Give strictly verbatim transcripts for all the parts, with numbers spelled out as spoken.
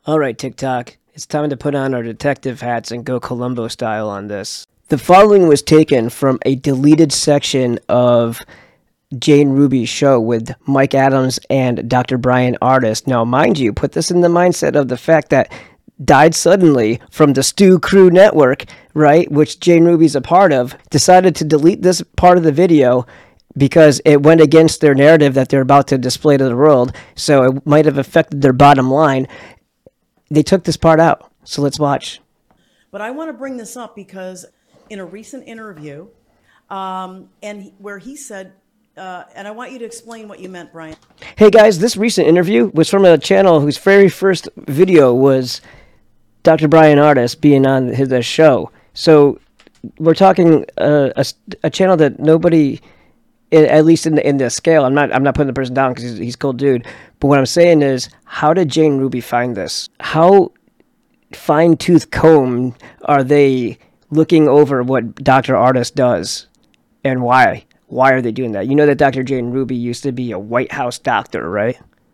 All right, TikTok, it's time to put on our detective hats and go Columbo style on this. The following was taken from a deleted section of Jane Ruby's show with Mike Adams and Doctor Brian Artist. Now, mind you, put this in the mindset of the fact that died suddenly from the Stew Crew Network, right, which Jane Ruby's a part of, decided to delete this part of the video because it went against their narrative that they're about to display to the world, so it might have affected their bottom line. They took this part out, so let's watch. But I want to bring this up because in a recent interview, um, and he, where he said, uh, and I want you to explain what you meant, Brian. Hey guys, this recent interview was from a channel whose very first video was Doctor Brian Artist being on his uh, show. So we're talking uh, a, a channel that nobody, at least in the in the scale, I'm not I'm not putting the person down because he's he's a cool dude. But what I'm saying is, how did Jane Ruby find this? How fine-tooth comb are they looking over what Doctor Artist does, and why? Why are they doing that? You know that Doctor Jane Ruby used to be a White House doctor, right?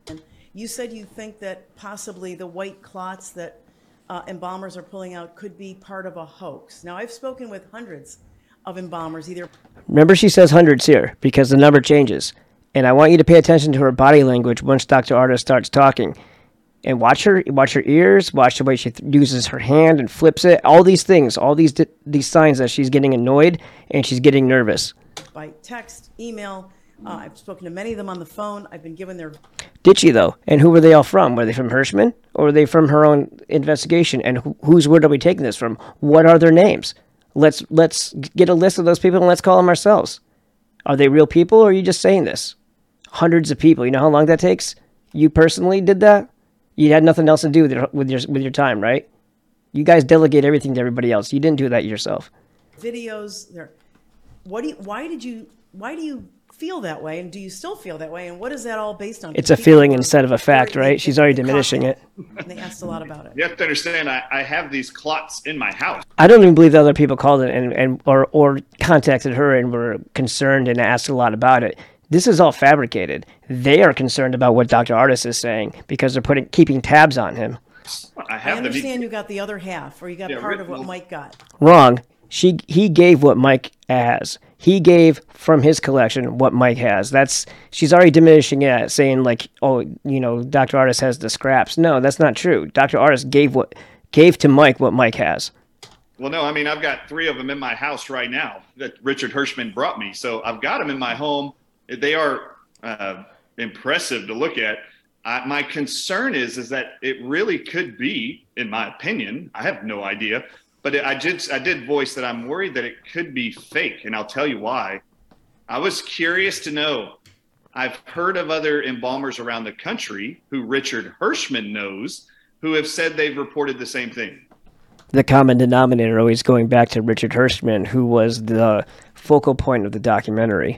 You said you think that possibly the white clots that uh, embalmers are pulling out could be part of a hoax. Now, I've spoken with hundreds of embalmers, either... Remember, she says hundreds here because the number changes. And I want you to pay attention to her body language once Doctor Artist starts talking. And watch her watch her ears, watch the way she th- uses her hand and flips it. All these things, all these di- these signs that she's getting annoyed and she's getting nervous. By text, email, uh, I've spoken to many of them on the phone. I've been given their... Did she, though? And who were they all from? Were they from Hirschman? Or were they from her own investigation? And wh- whose word are we taking this from? What are their names? Let's let's get a list of those people and let's call them ourselves. Are they real people or are you just saying this? Hundreds of people. You know how long that takes? You personally did that? You had nothing else to do with your with your with your time, right? You guys delegate everything to everybody else. You didn't do that yourself. Videos. There. What do you, why did you? Why do you feel that way? And do you still feel that way? And what is that all based on? It's a feeling instead of a fact, right? She's already diminishing it. And they asked a lot about it. You have to understand, I, I have these clots in my house. I don't even believe that other people called it and, and or or contacted her and were concerned and asked a lot about it. This is all fabricated. They are concerned about what Doctor Artist is saying because they're putting keeping tabs on him. I, have I understand the, you got the other half, or you got Yeah, part of well- what Mike got. Wrong. She he gave what Mike has. He gave from his collection what Mike has. That's she's already diminishing it, saying like, oh, you know, Doctor Artist has the scraps. No, that's not true. Doctor Artist gave what gave to Mike what Mike has. Well, no, I mean, I've got three of them in my house right now that Richard Hirschman brought me. So I've got them in my home. They are uh, impressive to look at. I, my concern is, is that it really could be, in my opinion, I have no idea, but it, I did, I did voice that I'm worried that it could be fake. And I'll tell you why. I was curious to know. I've heard of other embalmers around the country who Richard Hirschman knows who have said they've reported the same thing. The common denominator always going back to Richard Hirschman, who was the focal point of the documentary.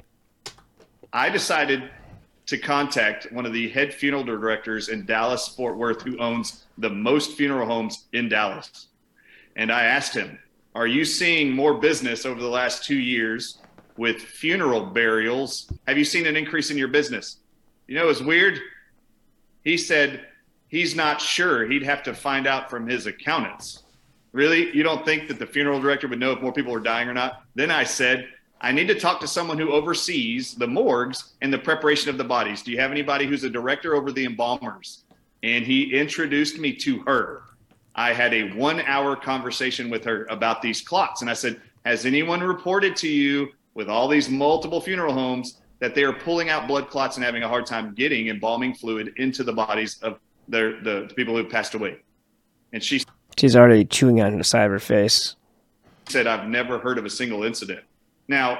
I decided to contact one of the head funeral directors in Dallas, Fort Worth, who owns the most funeral homes in Dallas. And I asked him, are you seeing more business over the last two years with funeral burials? Have you seen an increase in your business? You know, it's weird. He said he's not sure. He'd have to find out from his accountants. Really? You don't think that the funeral director would know if more people are dying or not? Then I said, I need to talk to someone who oversees the morgues and the preparation of the bodies. Do you have anybody who's a director over the embalmers? And he introduced me to her. I had a one hour conversation with her about these clots. And I said, has anyone reported to you with all these multiple funeral homes that they are pulling out blood clots and having a hard time getting embalming fluid into the bodies of their, the, the people who have passed away? And she She's already chewing on the side of her face. said, I've never heard of a single incident. Now,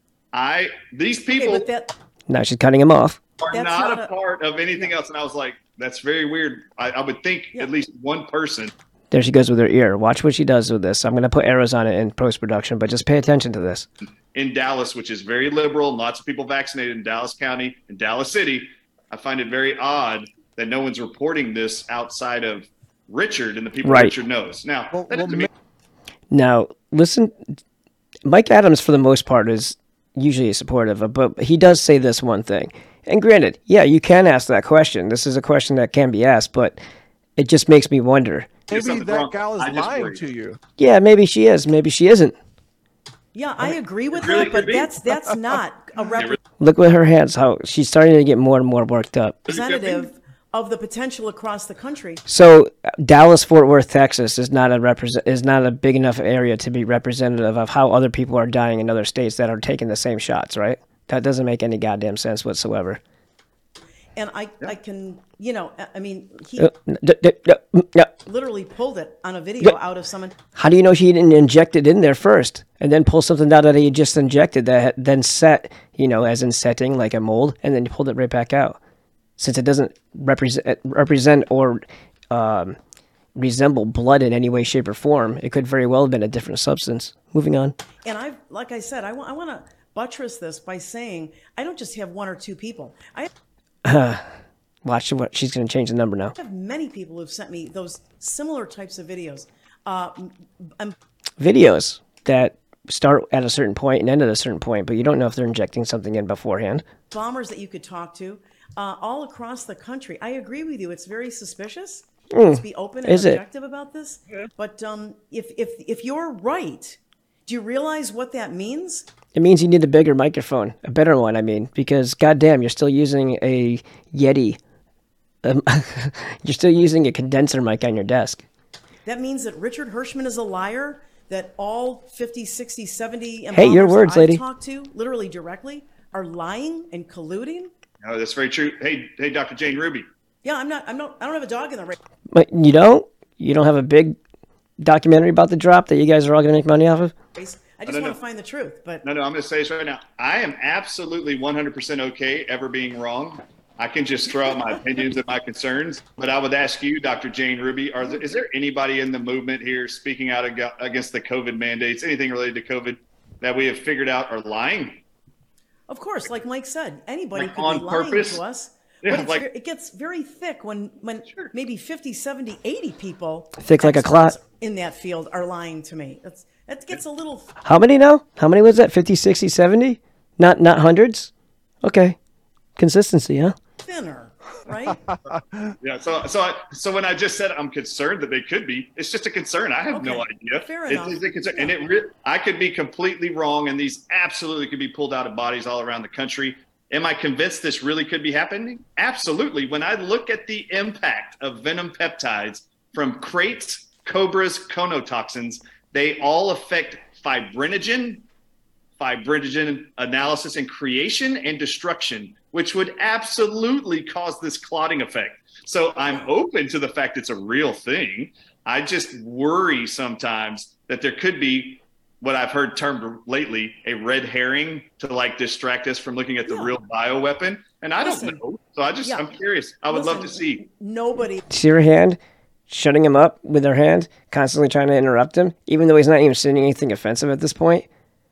I these people Okay, but that, Now she's cutting him off. are that's not, not a a- part of anything else. And I was like, that's very weird. I, I would think Yeah. at least one person. There she goes with her ear. Watch what she does with this. I'm going to put arrows on it in post-production, but just pay attention to this. In Dallas, which is very liberal, lots of people vaccinated in Dallas County and Dallas City, I find it very odd that no one's reporting this outside of Richard and the people Right. Richard knows. Now, Well, that well, doesn't mean Now, listen, Mike Adams, for the most part, is usually supportive, of, but he does say this one thing. And granted, yeah, you can ask that question. This is a question that can be asked, but It just makes me wonder. Maybe that wrong. gal is I just lying worry. to you. Yeah, maybe she is. Maybe she isn't. Yeah, I agree with really that, but could be. that's that's not a Look at her hands, how she's starting to get more and more worked up. representative of the potential across the country. So Dallas, Fort Worth, Texas is not a represent is not a big enough area to be representative of how other people are dying in other states that are taking the same shots, right? That doesn't make any goddamn sense whatsoever. And I, I can, you know, I- I mean, he Uh, d- d- d- mm, yeah. literally pulled it on a video Yeah. out of someone. How do you know she didn't inject it in there first and then pull something out that he just injected that had then set, you know, as in setting like a mold, and then you pulled it right back out? Since it doesn't represent represent or um, resemble blood in any way, shape, or form, it could very well have been a different substance. Moving on. And I, like I said, I want, I want to buttress this by saying I don't just have one or two people. I Watch what she's going to change the number now. have many people who've sent me those similar types of videos. Uh, I'm Videos that start at a certain point and end at a certain point, but you don't know if they're injecting something in beforehand. bombers that you could talk to uh, all across the country. I agree with you. It's very suspicious. Hmm. Let's be open and Is it? objective about this. But um, if, if, if you're right, do you realize what that means? It means you need a bigger microphone, a better one, I mean, because goddamn, you're still using a Yeti. Um, you're still using a condenser mic on your desk. That means that Richard Hirschman is a liar, that all fifty, sixty, seventy Hey, your embalmers that words, I've lady. talked to, literally directly, are lying and colluding. No, that's very true. Hey, hey, Doctor Jane Ruby. Yeah, I'm not, I'm not, I don't have a dog in the race. But you don't? You don't have a big documentary about the drop that you guys are all going to make money off of? I just no, want no. to find the truth. But No, no, I'm going to say this right now. I am absolutely one hundred percent okay ever being wrong. I can just throw out my opinions and my concerns. But I would ask you, Doctor Jane Ruby, are there, is there anybody in the movement here speaking out ag- against the COVID mandates, anything related to COVID, that we have figured out are lying? of course, like Mike said, anybody Like could on be lying purpose? to us. Yeah, but it's, like- ver- it gets very thick when, when maybe fifty, seventy, eighty people Thick like a experts clot. in that field are lying to me. That's, that gets a little How many now? How many was that? fifty, sixty, seventy? Not not hundreds? Okay. Consistency, huh? thinner, right? Yeah. So, so, I, so when I just said I'm concerned that they could be, it's just a concern. I have no Okay. idea. Fair It's- enough. it's a concern. And Yeah. it, re- I could be completely wrong, and these absolutely could be pulled out of bodies all around the country. Am I convinced this really could be happening? Absolutely. When I look at the impact of venom peptides from crates, cobras, conotoxins, they all affect fibrinogen, fibrinogen analysis and creation and destruction, which would absolutely cause this clotting effect. So I'm open to the fact it's a real thing. I just worry sometimes that there could be what I've heard termed lately a red herring to like distract us from looking at the Yeah. real bioweapon. And I Listen. don't know. So I just, Yeah. I'm curious. I would love to Listen, see. Nobody See her hand? Shutting him up with her hand, constantly trying to interrupt him, even though he's not even saying anything offensive at this point.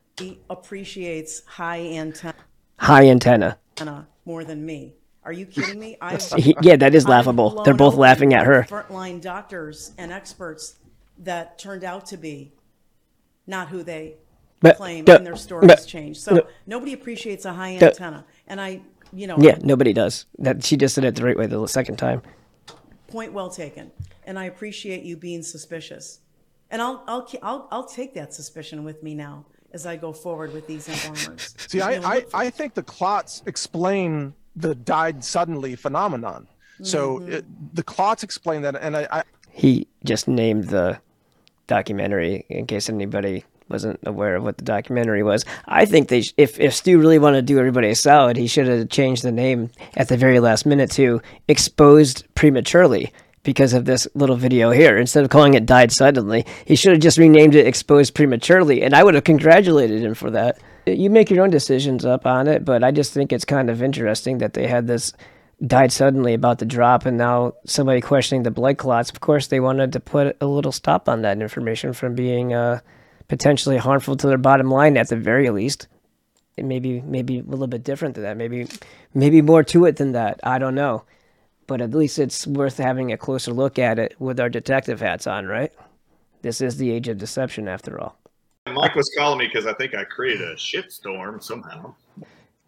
appreciates high antenna High antenna. more than me. Are you kidding me? I've, He- yeah, that is I've laughable. blown They're both open laughing at her. Frontline doctors and experts that turned out to be not who they But- claim, but- and their stories but- change. So nobody appreciates a high but- antenna, and I, you know, Yeah, nobody does. That she just did it the right way the second time. point well taken. And I appreciate you being suspicious, and I'll, I'll, I'll, I'll take that suspicion with me now as I go forward with these embalmers. See, I, I, I think the clots explain the died suddenly phenomenon. So Mm-hmm. it, the clots explain that, and I, I He just named the documentary in case anybody wasn't aware of what the documentary was. I think they, sh- if if Stu really wanted to do everybody a solid, he should have changed the name at the very last minute to "Exposed Prematurely" because of this little video here. Instead of calling it "Died Suddenly," he should have just renamed it "Exposed Prematurely," and I would have congratulated him for that. You make your own decisions up on it, but I just think it's kind of interesting that they had this died suddenly about the drop, and now somebody questioning the blood clots. Of course, they wanted to put a little stop on that information from being uh, potentially harmful to their bottom line at the very least. It maybe maybe a little bit different than that. Maybe maybe more to it than that. I don't know, but at least it's worth having a closer look at it with our detective hats on, right? This is the age of deception, after all. Mike was calling me because I think I created a shitstorm somehow.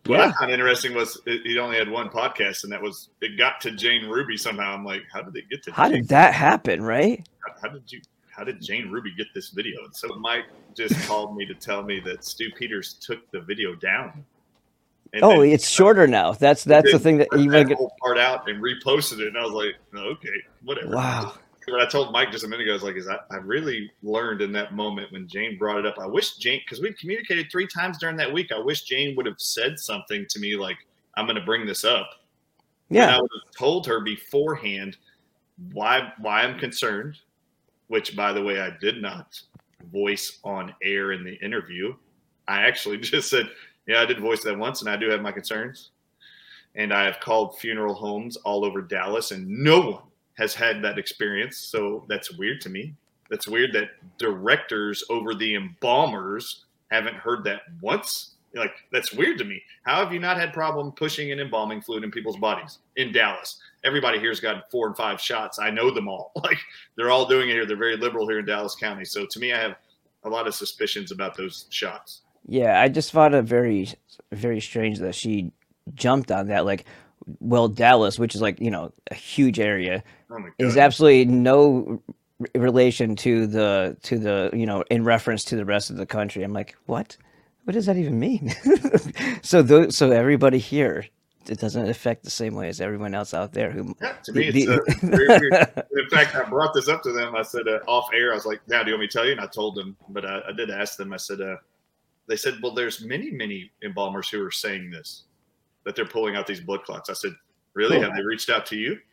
What Yeah. I found interesting was it, he only had one podcast, and that was it got to Jane Ruby somehow. I'm like, how did it get to? How Jane? did that happen, right? How, how did you? How did Jane Ruby get this video? And so Mike just called me to tell me that Stu Peters took the video down. And Oh, then, it's shorter now. That's that's the then thing that cut you that want to get. whole part out and reposted it, and I was like, oh, okay, whatever. Wow. What I told Mike just a minute ago is like, is I, I really learned in that moment when Jane brought it up. I wish Jane, because we communicated three times during that week. I wish Jane would have said something to me like, I'm going to bring this up. And Yeah. I would have told her beforehand why why I'm concerned, which, by the way, I did not voice on air in the interview. I actually just said, yeah, I did voice that once, and I do have my concerns. And I have called funeral homes all over Dallas, and no one has had that experience. So that's weird to me. That's weird that directors over the embalmers haven't heard that once. Like, that's weird to me. How have you not had problem pushing an embalming fluid in people's bodies in Dallas? Everybody here's gotten four and five shots. I know them all. Like, they're all doing it here. They're very liberal here in Dallas County. So to me, I have a lot of suspicions about those shots. Yeah, I just found it very, very strange that she jumped on that. Like, well, Dallas, which is like, you know, a huge area, Oh my God. is absolutely no r- relation to the to the you know in reference to the rest of the country. I'm like, what? What does that even mean? so those, so everybody here, it doesn't affect the same way as everyone else out there. Who Yeah, to me, the- it's uh, very weird. In fact, I brought this up to them. I said uh, off air, I was like, now, do you want me to tell you? And I told them, but I, I did ask them. I said, uh, they said, well, there's many, many embalmers who are saying this, that they're pulling out these blood clots. I said, really? Cool. Have they reached out to you?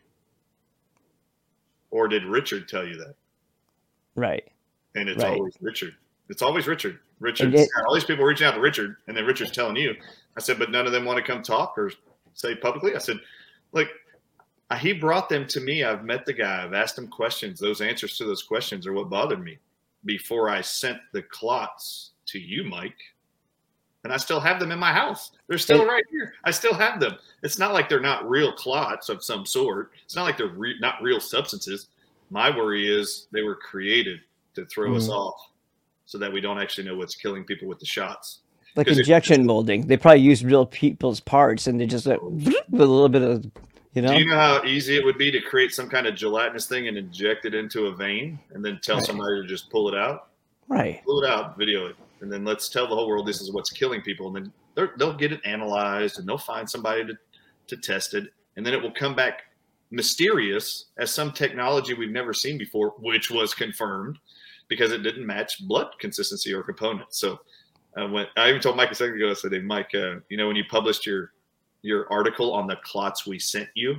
Or did Richard tell you that? right. And it's Right. always Richard. It's always Richard. Richard, And it- all these people reaching out to Richard, and then Richard's telling you. I said, but none of them want to come talk or say publicly. I said, look, uh, he brought them to me. I've met the guy. I've asked him questions. Those answers to those questions are what bothered me before I sent the clots to you, Mike. And I still have them in my house. They're still It- right here. I still have them. It's not like they're not real clots of some sort. It's not like they're re- not real substances. My worry is they were created to throw us Mhm. off so that we don't actually know what's killing people with the shots. Like 'Cause it- injection molding. They probably use real people's parts, and they just like, with a little bit of, you know. Do you know how easy it would be to create some kind of gelatinous thing and inject it into a vein and then tell Right. somebody to just pull it out? Right. Pull it out, video it, and then let's tell the whole world this is what's killing people. And then they're- they'll get it analyzed, and they'll find somebody to, to test it, and then it will come back mysterious as some technology we've never seen before, which was confirmed because it didn't match blood consistency or components. So uh, when I even told Mike a second ago, I said, hey, Mike, uh, you know, when you published your your article on the clots we sent you,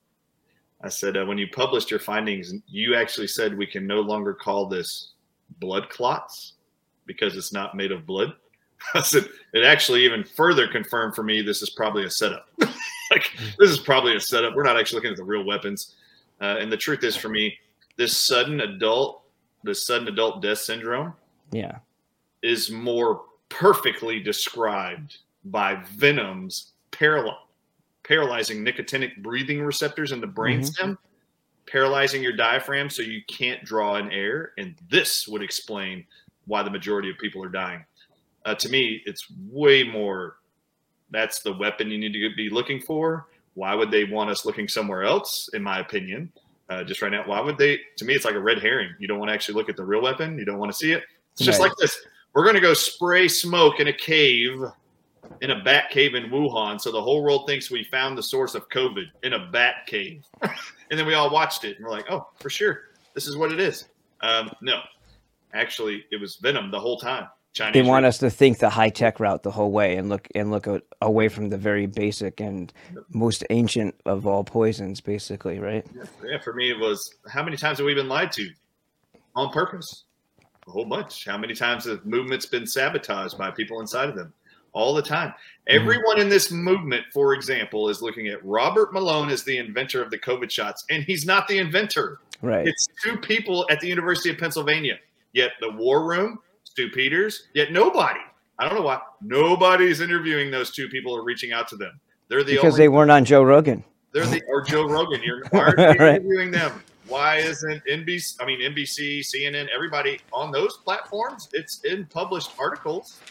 I said, uh, when you published your findings, you actually said we can no longer call this blood clots because it's not made of blood. I said, it actually even further confirmed for me this is probably a setup. Like, this is probably a setup. We're not actually looking at the real weapons. Uh, and the truth is, for me, this sudden adult, this sudden adult death syndrome Yeah. is more perfectly described by Venom's paral- paralyzing nicotinic breathing receptors in the brainstem, paralyzing your diaphragm so you can't draw in air. And this would explain why the majority of people are dying. Uh, to me, it's way more. That's the weapon you need to be looking for. Why would they want us looking somewhere else, in my opinion? Uh, just right now, why would they? To me, it's like a red herring. You don't want to actually look at the real weapon. You don't want to see it. It's just Right. like this. We're going to go spray smoke in a cave, in a bat cave in Wuhan, so the whole world thinks we found the source of COVID in a bat cave. And then we all watched it, and we're like, oh, for sure, this is what it is. Um, no, actually, it was Venom the whole time. Chinese They want re- us to think the high tech route the whole way and look and look a- away from the very basic and most ancient of all poisons, basically, right? Yeah, for me, it was how many times have we been lied to on purpose? A whole bunch. How many times have movements been sabotaged by people inside of them? All the time. Everyone in this movement, for example, is looking at Robert Malone as the inventor of the COVID shots, and he's not the inventor. Right. It's two people at the University of Pennsylvania. Yet the War Room, Stu Peters, yet nobody. I don't know why. Nobody's interviewing those two people or reaching out to them. They're the because only they weren't on Joe Rogan. They're the or Joe Rogan. You're, why aren't you Right. interviewing them? Why isn't N B C? I mean N B C, C N N, everybody on those platforms? It's in published articles.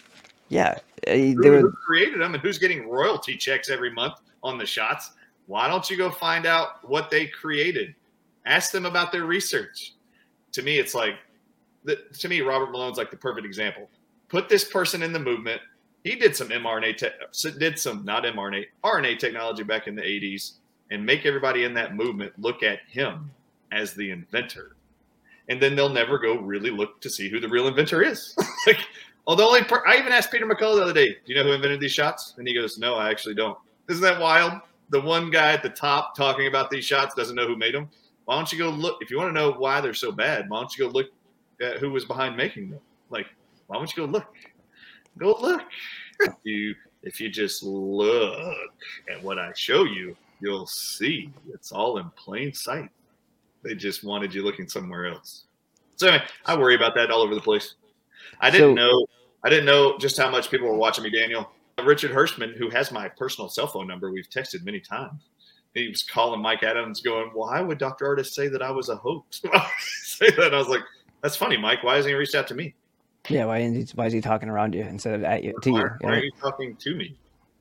Yeah, uh, they Who, were, who created them and who's getting royalty checks every month on the shots? Why don't you go find out what they created? Ask them about their research. To me, it's like, the, to me, Robert Malone's like the perfect example. Put this person in the movement. He did some mRNA, te- did some not mRNA, R N A technology back in the eighties, and make everybody in that movement look at him as the inventor. And then they'll never go really look to see who the real inventor is. Like, oh, the only per- I even asked Peter McCullough the other day, do you know who invented these shots? And he goes, no, I actually don't. Isn't that wild? The one guy at the top talking about these shots doesn't know who made them. Why don't you go look? If you want to know why they're so bad, why don't you go look at who was behind making them? Like, why don't you go look? Go look. If you, if you just look at what I show you, you'll see it's all in plain sight. They just wanted you looking somewhere else. So anyway, I worry about that all over the place. I didn't So- know. I didn't know just how much people were watching me, Daniel. Richard Hirschman, who has my personal cell phone number, we've texted many times. He was calling Mike Adams, going, "Why would Doctor Artis say that I was a hoax?" Say that, and I was like, "That's funny, Mike. Why hasn't he reached out to me? yeah. Why is he, why is he talking around you instead of at you to Why, you? why aren't you talking to me?"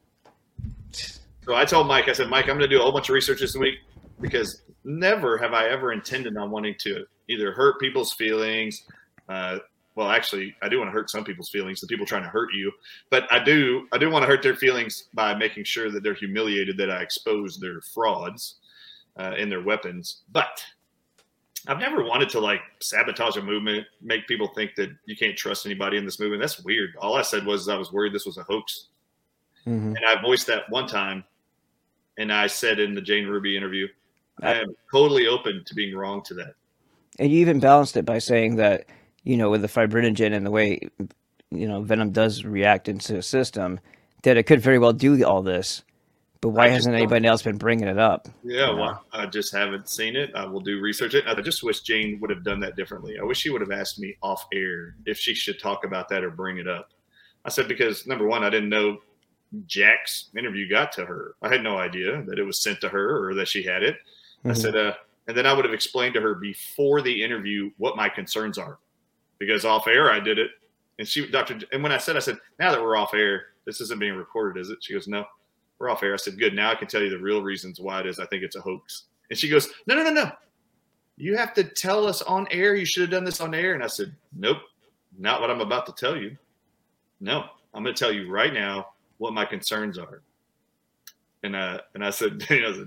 So I told Mike, I said, "Mike, I'm going to do a whole bunch of research this week because never have I ever intended on wanting to either hurt people's feelings." Uh, well, actually, I do want to hurt some people's feelings, the people trying to hurt you. But I do I do want to hurt their feelings by making sure that they're humiliated that I expose their frauds uh, in their weapons. But I've never wanted to, like, sabotage a movement, make people think that you can't trust anybody in this movement. That's weird. All I said was I was worried this was a hoax. Mm-hmm. And I voiced that one time. And I said in the Jane Ruby interview, I am totally open to being wrong to that. And you even balanced it by saying that, you know, with the fibrinogen and the way, you know, venom does react into the system, that it could very well do all this. But why I just hasn't don't- anybody else been bringing it up? Yeah, you know? well, I just haven't seen it. I will do research it. I just wish Jane would have done that differently. I wish she would have asked me off air if she should talk about that or bring it up. I said, because number one, I didn't know Jack's interview got to her. I had no idea that it was sent to her or that she had it. Mm-hmm. I said, uh, and then I would have explained to her before the interview what my concerns are, because off air I did it. And she, Doctor, and when I said, I said, now that we're off air, this isn't being recorded, is it? She goes, no, we're off air. I said, good. Now I can tell you the real reasons why it is. I think it's a hoax. And she goes, no, no, no, no. You have to tell us on air. You should have done this on air. And I said, nope, not what I'm about to tell you. No, I'm going to tell you right now what my concerns are. And uh, and I said, you know,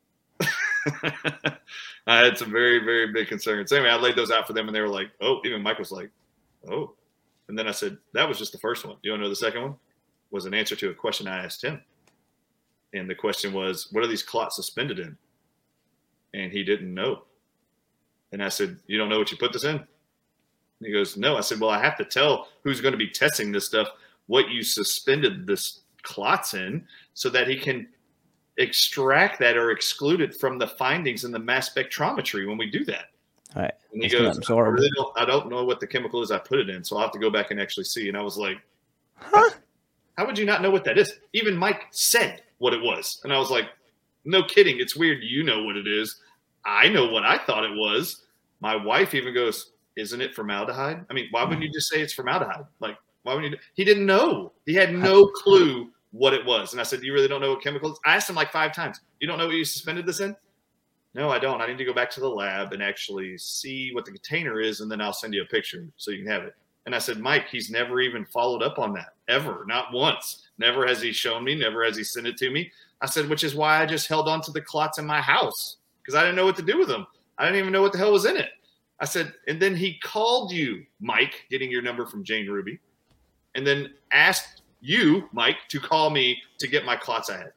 I had some very, very big concerns. Anyway, I laid those out for them, and they were like, oh, even Mike was like, oh. And then I said, that was just the first one. Do you want to know the second one? Was an answer to a question I asked him. And the question was, what are these clots suspended in? And he didn't know. And I said, you don't know what you put this in? And he goes, no. I said, well, I have to tell who's going to be testing this stuff what you suspended this clots in so that he can extract that or exclude it from the findings in the mass spectrometry when we do that. All right. And he It's gonna goes, I, absorb. really don't, I don't know what the chemical is I put it in, so I'll have to go back and actually see. And I was like, Huh? how would you not know what that is? Even Mike said what it was. And I was like, no kidding. It's weird. You know what it is. I know what I thought it was. My wife even goes, isn't it formaldehyde? I mean, why wouldn't you just say it's formaldehyde? Like, why wouldn't you? He didn't know. He had no clue what it was. And I said, you really don't know what chemical it is? I asked him like five times. You don't know what you suspended this in? No, I don't. I need to go back to the lab and actually see what the container is, and then I'll send you a picture so you can have it. And I said, Mike, he's never even followed up on that, ever, not once. Never has he shown me, never has he sent it to me. I said, which is why I just held on to the clots in my house, because I didn't know what to do with them. I didn't even know what the hell was in it. I said, and then he called you, Mike, getting your number from Jane Ruby, and then asked you, Mike, to call me to get my clots I had.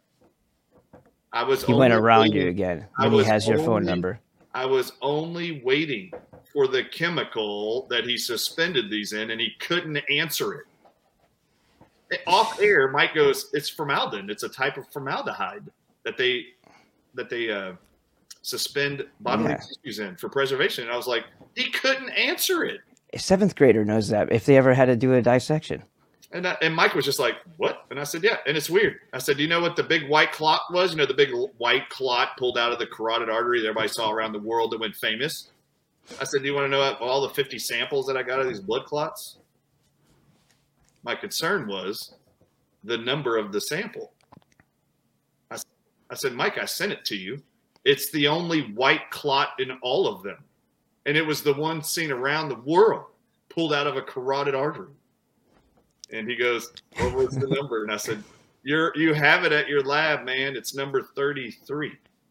I was He went only around waiting- you again I when he was has your phone only- number. I was only waiting for the chemical that he suspended these in, and he couldn't answer it. Off air, Mike goes, "It's formaldehyde. It's a type of formaldehyde that they that they uh, suspend bodily Yeah. tissues in for preservation." And I was like, he couldn't answer it. A seventh grader knows that if they ever had to do a dissection. And I, and Mike was just like, what? And I said, yeah. And it's weird. I said, do you know what the big white clot was? You know, the big white clot pulled out of the carotid artery that everybody saw around the world that went famous? I said, do you want to know all the fifty samples that I got of these blood clots? My concern was the number of the sample. I, I said, Mike, I sent it to you. It's the only white clot in all of them. And it was the one seen around the world, pulled out of a carotid artery. And he goes, what was the number? And I said, You're, you have it at your lab, man. It's number thirty-three.